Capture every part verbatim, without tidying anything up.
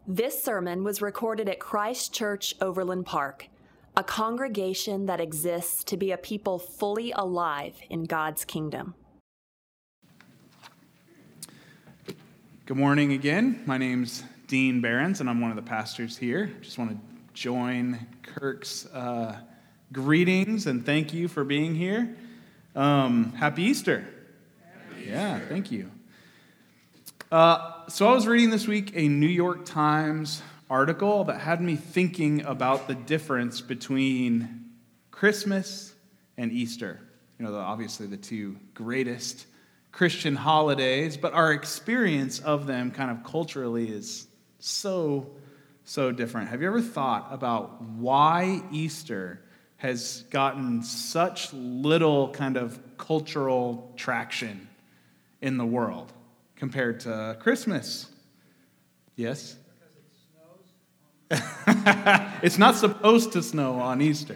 This sermon was recorded at Christ Church Overland Park, a congregation that exists to be a people fully alive in God's kingdom. Good morning again. My name's Dean Behrens, and I'm one of the pastors here. Just want to join Kirk's uh, greetings and thank you for being here. Um, happy Easter. Happy yeah, Easter. Thank you. Uh, so I was reading this week a New York Times article that had me thinking about the difference between Christmas and Easter. You know, the, obviously the two greatest Christian holidays, but our experience of them kind of culturally is so, so different. Have you ever thought about why Easter has gotten such little kind of cultural traction in the world compared to Christmas? Yes? Because it snows. It's not supposed to snow on Easter.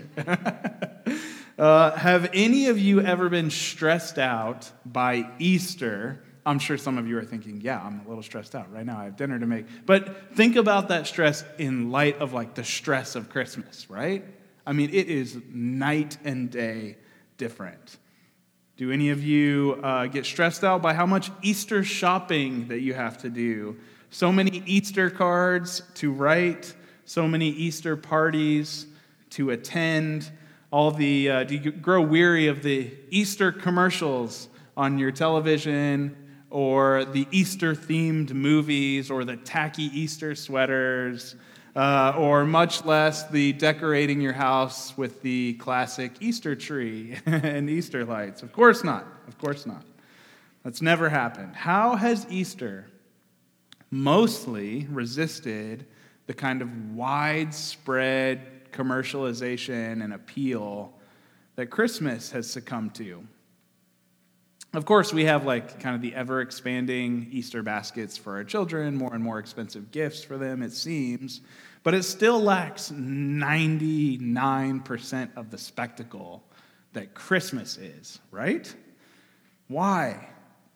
uh, have any of you ever been stressed out by Easter? I'm sure some of you are thinking, yeah, I'm a little stressed out right now. I have dinner to make. But think about that stress in light of like the stress of Christmas, right? I mean, it is night and day different. Do any of you uh, get stressed out by how much Easter shopping that you have to do? So many Easter cards to write, so many Easter parties to attend. All the uh, do you grow weary of the Easter commercials on your television, or the Easter-themed movies, or the tacky Easter sweaters, uh, or much less the decorating your house with the classic Easter tree and Easter lights? Of course not. Of course not. That's never happened. How has Easter mostly resisted the kind of widespread commercialization and appeal that Christmas has succumbed to? Of course, we have like kind of the ever-expanding Easter baskets for our children, more and more expensive gifts for them, it seems, but it still lacks ninety-nine percent of the spectacle that Christmas is, right? Why?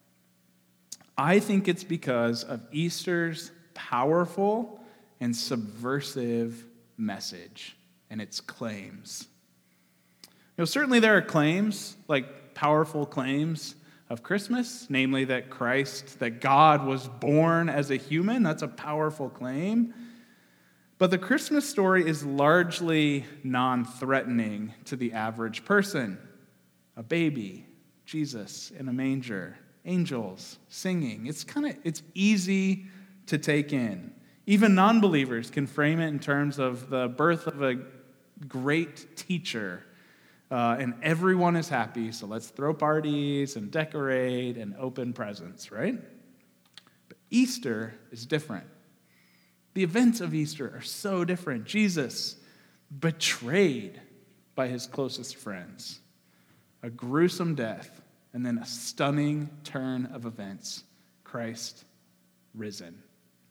I think it's because of Easter's powerful and subversive message and its claims. You know, certainly there are claims, like powerful claims of Christmas, namely that Christ, that God was born as a human. That's a powerful claim. But the Christmas story is largely non-threatening to the average person. A baby, Jesus in a manger, angels singing. It's kind of, it's easy to take in. Even non-believers can frame it in terms of the birth of a great teacher. Uh, and everyone is happy, so let's throw parties and decorate and open presents, right? But Easter is different. The events of Easter are so different. Jesus betrayed by his closest friends, a gruesome death, and then a stunning turn of events, Christ risen.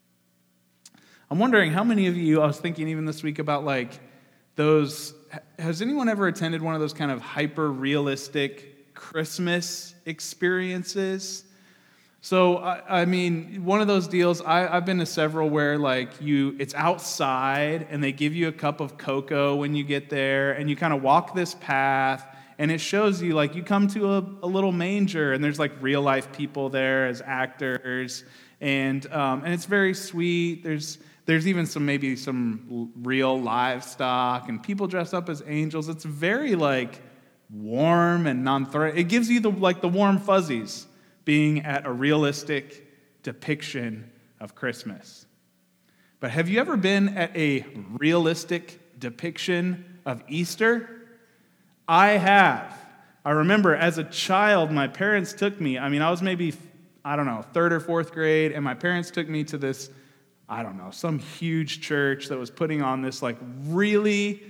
I'm wondering how many of you, I was thinking even this week about like those, has anyone ever attended one of those kind of hyper-realistic Christmas experiences? So, I, I mean, one of those deals, I, I've been to several where like you, it's outside and they give you a cup of cocoa when you get there and you kind of walk this path and it shows you like you come to a, a little manger and there's like real life people there as actors and um, and it's very sweet. There's There's even some maybe some real livestock and people dressed up as angels. It's very like warm and non-threatening. It gives you the like the warm fuzzies being at a realistic depiction of Christmas. But have you ever been at a realistic depiction of Easter? I have. I remember as a child, my parents took me. I mean, I was maybe, I don't know, third or fourth grade, and my parents took me to this, I don't know, some huge church that was putting on this like really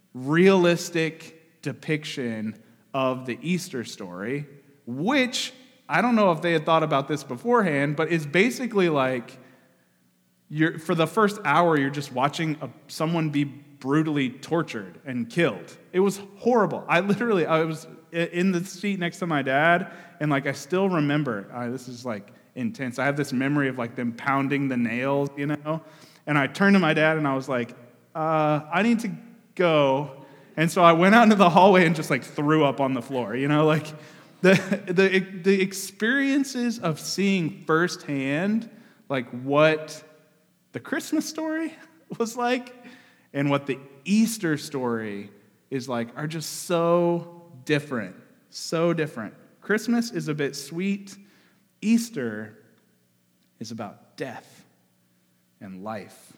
realistic depiction of the Easter story, which I don't know if they had thought about this beforehand, but it's basically like you're for the first hour you're just watching a, someone be brutally tortured and killed. It was horrible. I literally I was in the seat next to my dad, and like I still remember. Uh, this is like intense. I have this memory of like them pounding the nails, you know. And I turned to my dad and I was like, uh, I need to go. And so I went out into the hallway and just like threw up on the floor, you know, like the the the experiences of seeing firsthand like what the Christmas story was like and what the Easter story is like are just so different, so different. Christmas is a bit sweet. Easter is about death and life.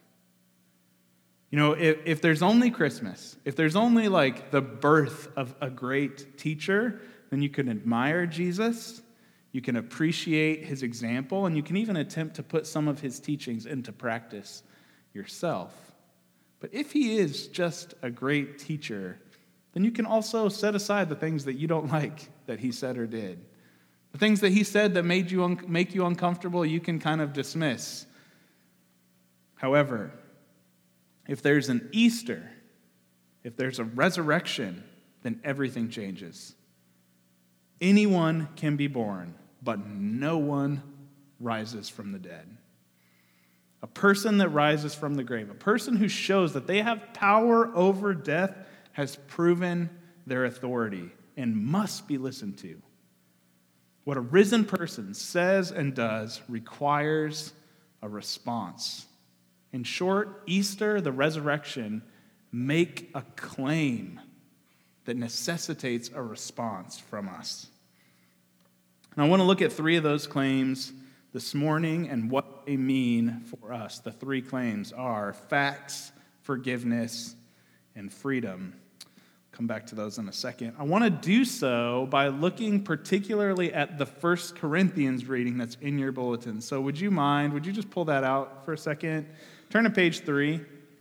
You know, if, if there's only Christmas, if there's only like the birth of a great teacher, then you can admire Jesus, you can appreciate his example, and you can even attempt to put some of his teachings into practice yourself. But if he is just a great teacher, then you can also set aside the things that you don't like that he said or did. The things that he said that made you un- make you uncomfortable, you can kind of dismiss. However, if there's an Easter, if there's a resurrection, then everything changes. Anyone can be born, but no one rises from the dead. A person that rises from the grave, a person who shows that they have power over death, has proven their authority and must be listened to. What a risen person says and does requires a response. In short, Easter, the resurrection, make a claim that necessitates a response from us. And I want to look at three of those claims this morning and what they mean for us. The three claims are facts, forgiveness, and freedom. Come back to those in a second. I want to do so by looking particularly at the First Corinthians reading that's in your bulletin. So would you mind, would you just pull that out for a second? Turn to page three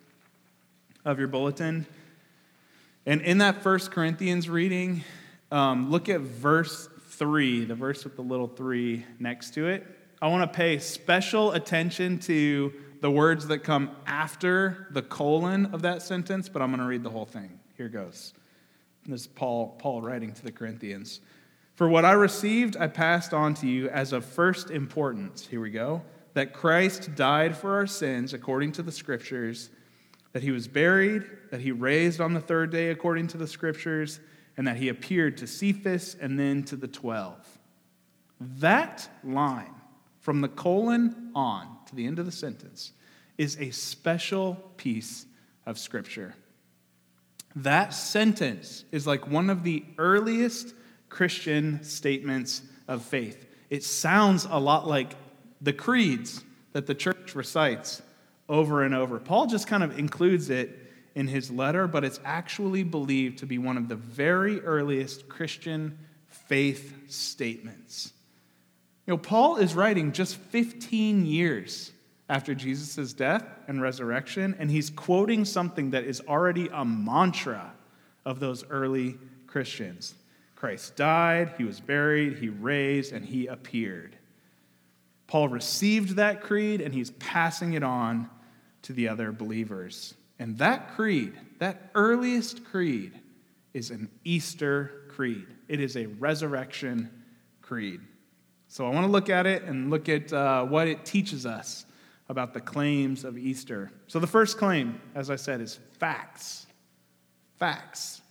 of your bulletin. And in that First Corinthians reading, um, look at verse three, the verse with the little three next to it. I want to pay special attention to the words that come after the colon of that sentence, but I'm going to read the whole thing. Here goes. This is Paul, Paul writing to the Corinthians. For what I received, I passed on to you as of first importance. Here we go. That Christ died for our sins according to the Scriptures, that he was buried, that he raised on the third day according to the Scriptures, and that he appeared to Cephas and then to the twelve. That line, from the colon on to the end of the sentence, is a special piece of Scripture. That sentence is like one of the earliest Christian statements of faith. It sounds a lot like the creeds that the church recites over and over. Paul just kind of includes it in his letter, but it's actually believed to be one of the very earliest Christian faith statements. You know, Paul is writing just fifteen years after Jesus' death and resurrection, and he's quoting something that is already a mantra of those early Christians. Christ died, he was buried, he raised, and he appeared. Paul received that creed, and he's passing it on to the other believers. And that creed, that earliest creed, is an Easter creed. It is a resurrection creed. So I want to look at it and look at uh, what it teaches us about the claims of Easter. So the first claim, as I said, is facts. Facts.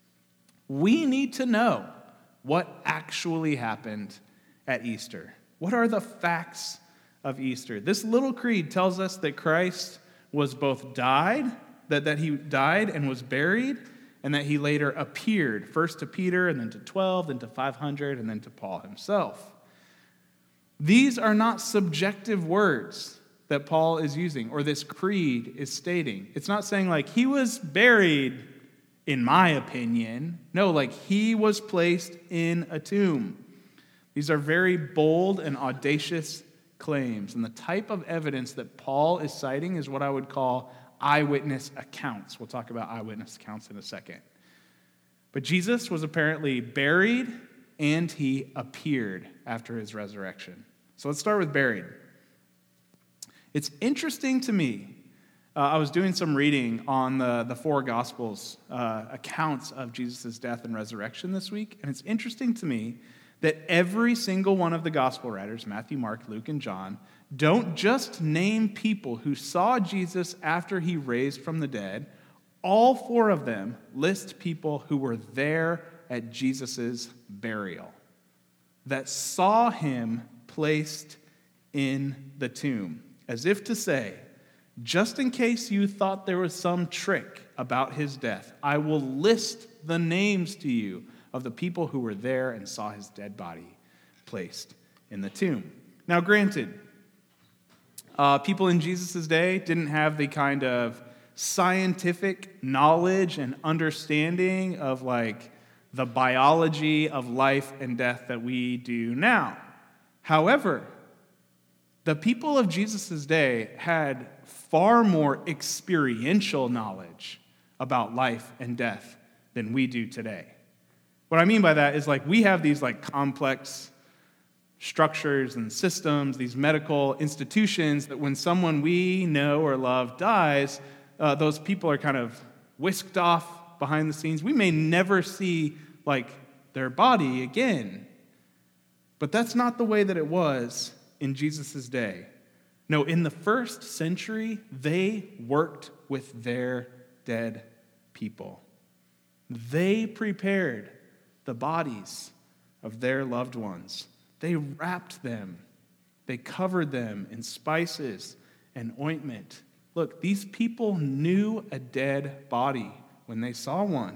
We need to know what actually happened at Easter. What are the facts of Easter? This little creed tells us that Christ was both died, that, that he died and was buried, and that he later appeared, first to Peter, and then to twelve, then to five hundred, and then to Paul himself. These are not subjective words that Paul is using, or this creed is stating. It's not saying like, he was buried, in my opinion. No, like, he was placed in a tomb. These are very bold and audacious claims, and the type of evidence that Paul is citing is what I would call eyewitness accounts. We'll talk about eyewitness accounts in a second. But Jesus was apparently buried, and he appeared after his resurrection. So let's start with buried. It's interesting to me. Uh, I was doing some reading on the, the four Gospels uh, accounts of Jesus' death and resurrection this week, and it's interesting to me that every single one of the Gospel writers, Matthew, Mark, Luke, and John, don't just name people who saw Jesus after he raised from the dead. All four of them list people who were there at Jesus' burial, that saw him placed in the tomb, as if to say, just in case you thought there was some trick about his death, I will list the names to you of the people who were there and saw his dead body placed in the tomb. Now, granted, uh, people in Jesus' day didn't have the kind of scientific knowledge and understanding of like the biology of life and death that we do now. However, the people of Jesus' day had far more experiential knowledge about life and death than we do today. What I mean by that is like we have these like complex structures and systems, these medical institutions that when someone we know or love dies, uh, those people are kind of whisked off behind the scenes. We may never see like their body again. But that's not the way that it was in Jesus' day. No, in the first century, they worked with their dead people. They prepared the bodies of their loved ones. They wrapped them. They covered them in spices and ointment. Look, these people knew a dead body when they saw one.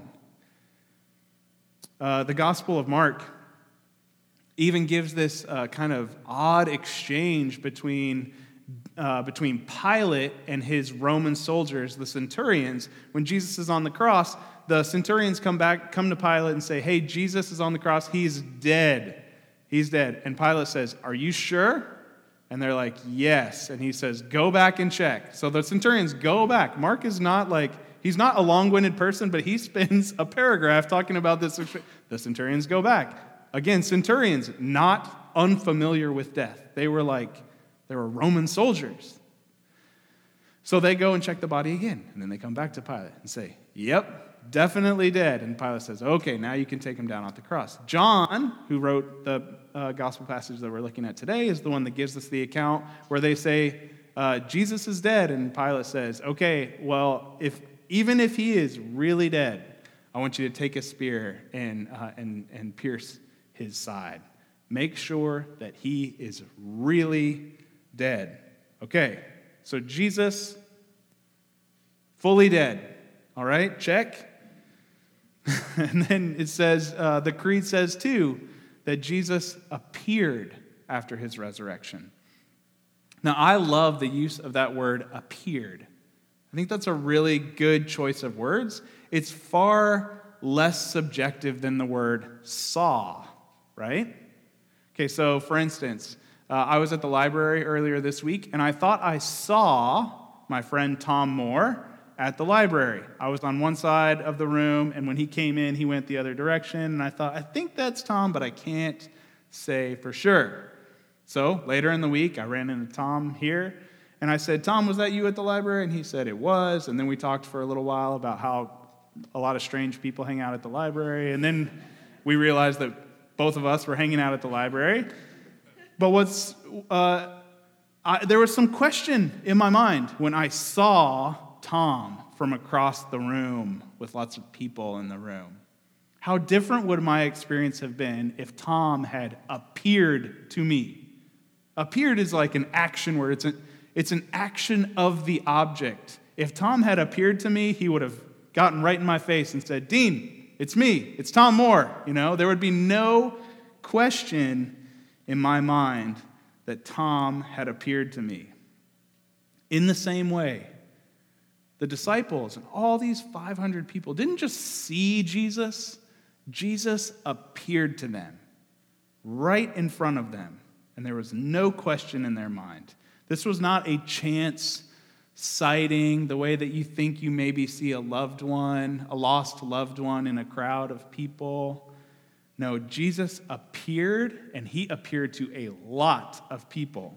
Uh, the Gospel of Mark even gives this uh, kind of odd exchange between uh, between Pilate and his Roman soldiers, the centurions. When Jesus is on the cross, the centurions come back, come to Pilate and say, hey, Jesus is on the cross. He's dead. He's dead. And Pilate says, are you sure? And they're like, yes. And he says, go back and check. So the centurions go back. Mark is not like, he's not a long-winded person, but he spends a paragraph talking about this. The centurions go back. Again, centurions, not unfamiliar with death. They were like, they were Roman soldiers. So they go and check the body again. And then they come back to Pilate and say, yep, definitely dead. And Pilate says, okay, now you can take him down off the cross. John, who wrote the uh, gospel passage that we're looking at today, is the one that gives us the account where they say, uh, Jesus is dead. And Pilate says, okay, well, if even if he is really dead, I want you to take a spear and uh, and and pierce his side. Make sure that he is really dead. Okay, so Jesus, fully dead. All right, check. And then it says, uh, the creed says too, that Jesus appeared after his resurrection. Now, I love the use of that word appeared. I think that's a really good choice of words. It's far less subjective than the word saw, right? Okay, so for instance, uh, I was at the library earlier this week, and I thought I saw my friend Tom Moore at the library. I was on one side of the room, and when he came in, he went the other direction, and I thought, I think that's Tom, but I can't say for sure. So later in the week, I ran into Tom here, and I said, Tom, was that you at the library? And he said it was, and then we talked for a little while about how a lot of strange people hang out at the library, and then we realized that both of us were hanging out at the library. But what's uh, I, there was some question in my mind when I saw Tom from across the room with lots of people in the room. How different would my experience have been if Tom had appeared to me? Appeared is like an action word. It's, a, it's an action of the object. If Tom had appeared to me, he would have gotten right in my face and said, Dean, it's me. It's Tom Moore. You know, there would be no question in my mind that Tom had appeared to me. In the same way, the disciples and all these five hundred people didn't just see Jesus. Jesus appeared to them right in front of them, and there was no question in their mind. This was not a chance sighting, the way that you think you maybe see a loved one, a lost loved one in a crowd of people. No, Jesus appeared, and he appeared to a lot of people.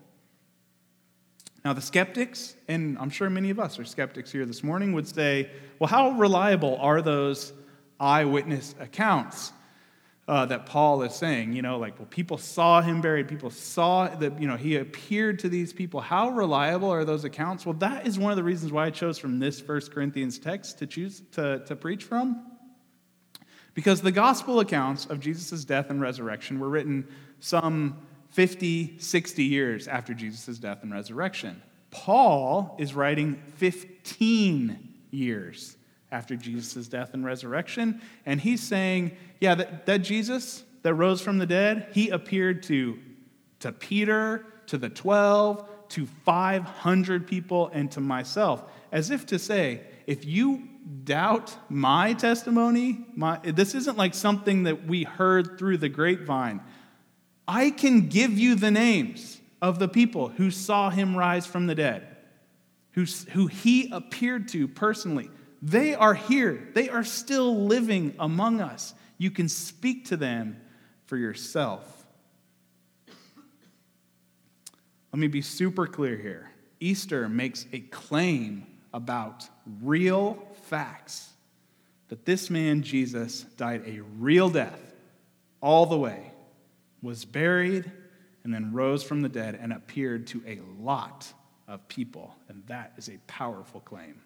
Now, the skeptics, and I'm sure many of us are skeptics here this morning, would say, well, how reliable are those eyewitness accounts? uh, that Paul is saying. You know, like, well, people saw him buried. People saw that, you know, he appeared to these people. How reliable are those accounts? Well, that is one of the reasons why I chose from this First Corinthians text to choose to, to preach from. Because the gospel accounts of Jesus' death and resurrection were written some fifty, sixty years after Jesus' death and resurrection. Paul is writing fifteen years after Jesus' death and resurrection, and he's saying, yeah, that, that Jesus that rose from the dead, he appeared to, to Peter, to the twelve, to five hundred people, and to myself, as if to say, if you doubt my testimony, my, this isn't like something that we heard through the grapevine. I can give you the names of the people who saw him rise from the dead, who, who he appeared to personally. They are here. They are still living among us. You can speak to them for yourself. Let me be super clear here. Easter makes a claim about real facts, that this man, Jesus, died a real death all the way, was buried, and then rose from the dead and appeared to a lot of people. And that is a powerful claim.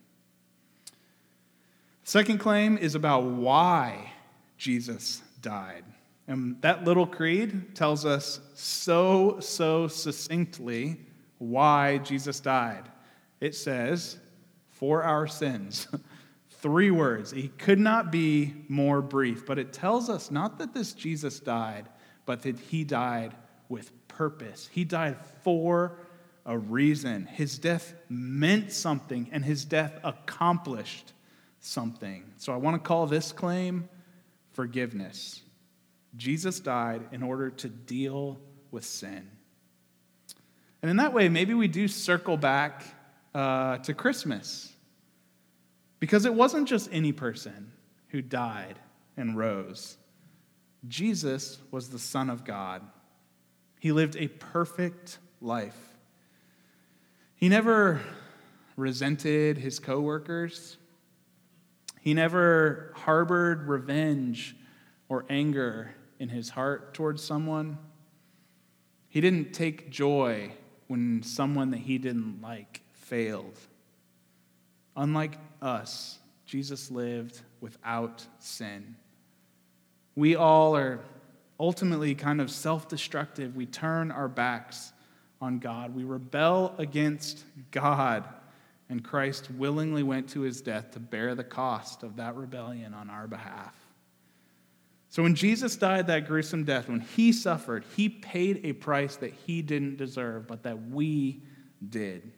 Second claim is about why Jesus died. And that little creed tells us so, so succinctly why Jesus died. It says, for our sins. Three words. He could not be more brief, but it tells us not that this Jesus died, but that he died with purpose. He died for a reason. His death meant something, and his death accomplished something. So I want to call this claim forgiveness. Jesus died in order to deal with sin. And in that way, maybe we do circle back uh, to Christmas. Because it wasn't just any person who died and rose. Jesus was the Son of God. He lived a perfect life. He never resented his coworkers. He never harbored revenge or anger in his heart towards someone. He didn't take joy when someone that he didn't like failed. Unlike us, Jesus lived without sin. We all are ultimately kind of self-destructive. We turn our backs on God. We rebel against God, and Christ willingly went to his death to bear the cost of that rebellion on our behalf. So when Jesus died that gruesome death, when he suffered, he paid a price that he didn't deserve, but that we did.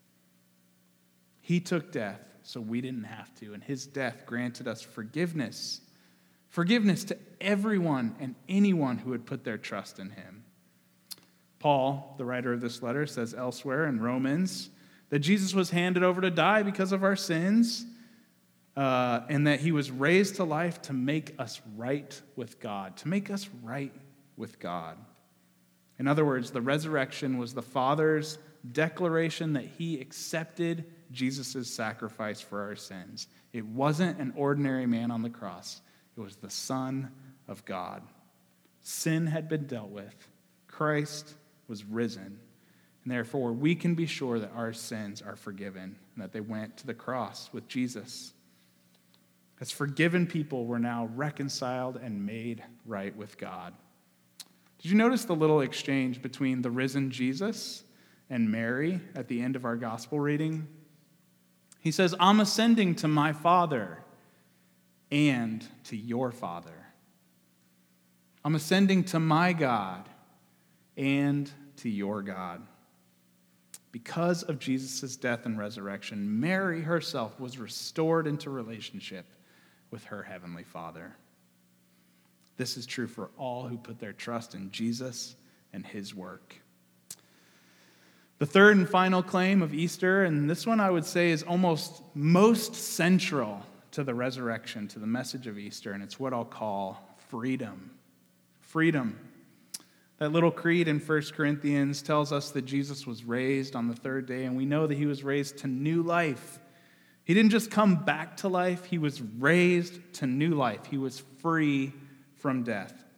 He took death so we didn't have to, and his death granted us forgiveness. Forgiveness to everyone and anyone who would put their trust in him. Paul, the writer of this letter, says elsewhere in Romans that Jesus was handed over to die because of our sins, uh, and that he was raised to life to make us right with God, to make us right with God. In other words, the resurrection was the Father's declaration that he accepted Jesus' sacrifice for our sins. It wasn't an ordinary man on the cross. It was the Son of God. Sin had been dealt with. Christ was risen. And therefore, we can be sure that our sins are forgiven and that they went to the cross with Jesus. As forgiven people, we're now reconciled and made right with God. Did you notice the little exchange between the risen Jesus and Mary at the end of our gospel reading? He says, I'm ascending to my Father and to your Father. I'm ascending to my God and to your God. Because of Jesus' death and resurrection, Mary herself was restored into relationship with her heavenly Father. This is true for all who put their trust in Jesus and his work. The third and final claim of Easter, and this one I would say is almost most central to the resurrection, to the message of Easter, and it's what I'll call freedom. Freedom. That little creed in First Corinthians tells us that Jesus was raised on the third day, and we know that he was raised to new life. He didn't just come back to life, he was raised to new life. He was free from death.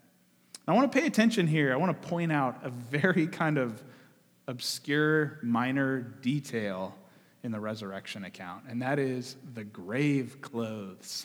I want to pay attention here. I want to point out a very kind of obscure, minor detail in the resurrection account, and that is the grave clothes.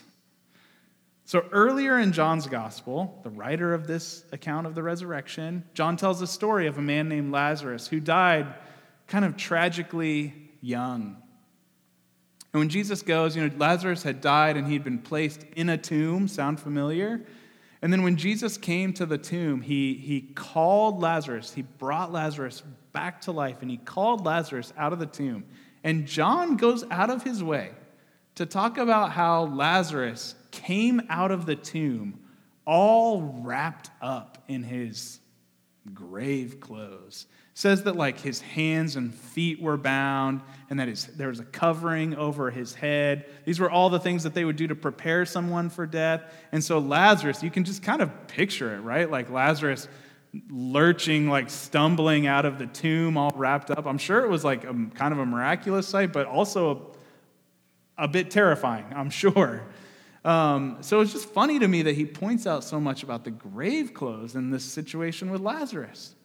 So earlier in John's gospel, the writer of this account of the resurrection, John tells a story of a man named Lazarus who died kind of tragically young. And when Jesus goes, you know, Lazarus had died and he'd been placed in a tomb. Sound familiar? And then when Jesus came to the tomb, he, he called Lazarus. He brought Lazarus back to life, and he called Lazarus out of the tomb. And John goes out of his way to talk about how Lazarus came out of the tomb all wrapped up in his grave clothes. Says that like his hands and feet were bound, and that his, there was a covering over his head. These were all the things that they would do to prepare someone for death. And so Lazarus, you can just kind of picture it, right? Like Lazarus lurching, like stumbling out of the tomb all wrapped up. I'm sure it was like a kind of a miraculous sight, but also a, a bit terrifying, I'm sure. Um, so it's just funny to me that he points out so much about the grave clothes in this situation with Lazarus.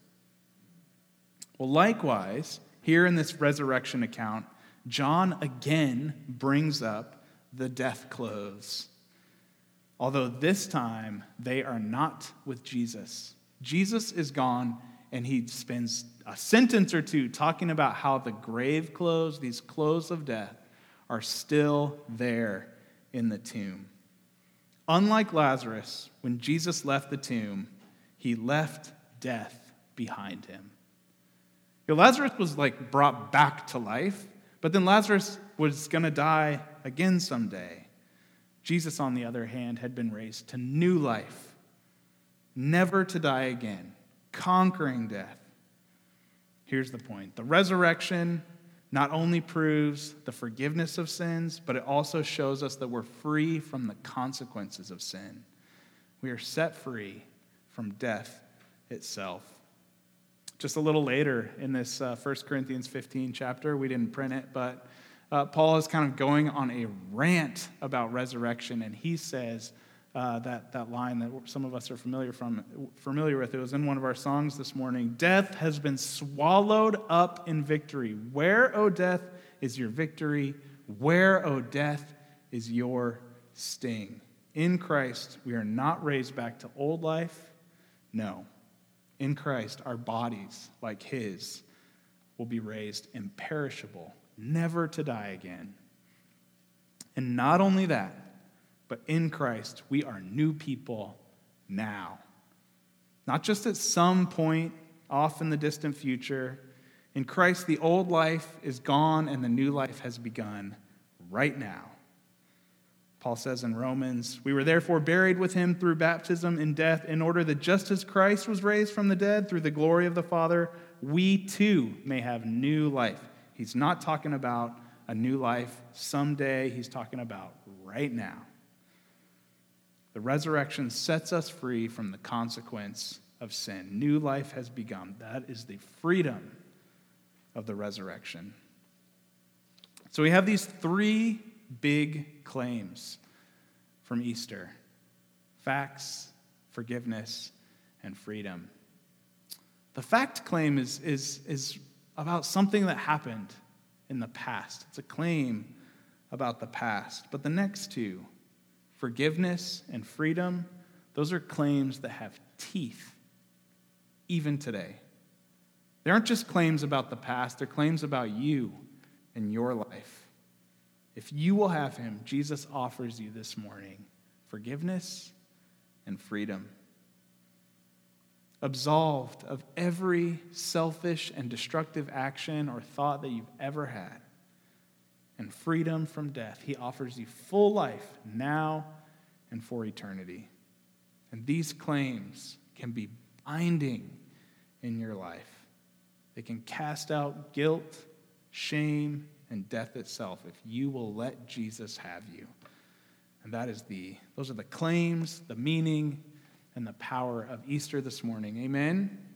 Well, likewise, here in this resurrection account, John again brings up the death clothes. Although this time they are not with Jesus. Jesus is gone, and he spends a sentence or two talking about how the grave clothes, these clothes of death, are still there in the tomb. Unlike Lazarus, when Jesus left the tomb, he left death behind him. You know, Lazarus was like brought back to life, but then Lazarus was going to die again someday. Jesus, on the other hand, had been raised to new life, never to die again, conquering death. Here's the point. The resurrection not only proves the forgiveness of sins, but it also shows us that we're free from the consequences of sin. We are set free from death itself. Just a little later in this uh, First Corinthians fifteen chapter, we didn't print it, but uh, Paul is kind of going on a rant about resurrection, and he says uh, that, that line that some of us are familiar from familiar with. It was in one of our songs this morning. Death has been swallowed up in victory. Where, O death, is your victory? Where, O death, is your sting? In Christ, we are not raised back to old life. No. In Christ, our bodies, like his, will be raised imperishable, never to die again. And not only that, but in Christ, we are new people now. Not just at some point off in the distant future. In Christ, the old life is gone and the new life has begun right now. Paul says in Romans, we were therefore buried with him through baptism in death, in order that just as Christ was raised from the dead through the glory of the Father, we too may have new life. He's not talking about a new life someday. He's talking about right now. The resurrection sets us free from the consequence of sin. New life has begun. That is the freedom of the resurrection. So we have these three big claims from Easter: facts, forgiveness, and freedom. The fact claim is, is, is about something that happened in the past. It's a claim about the past. But the next two, forgiveness and freedom, those are claims that have teeth, even today. They aren't just claims about the past, they're claims about you and your life. If you will have him, Jesus offers you this morning forgiveness and freedom. Absolved of every selfish and destructive action or thought that you've ever had. And freedom from death. He offers you full life now and for eternity. And these claims can be binding in your life. They can cast out guilt, shame, and death itself if you will let Jesus have you. And that is the, those are the claims, the meaning, and the power of Easter this morning. Amen?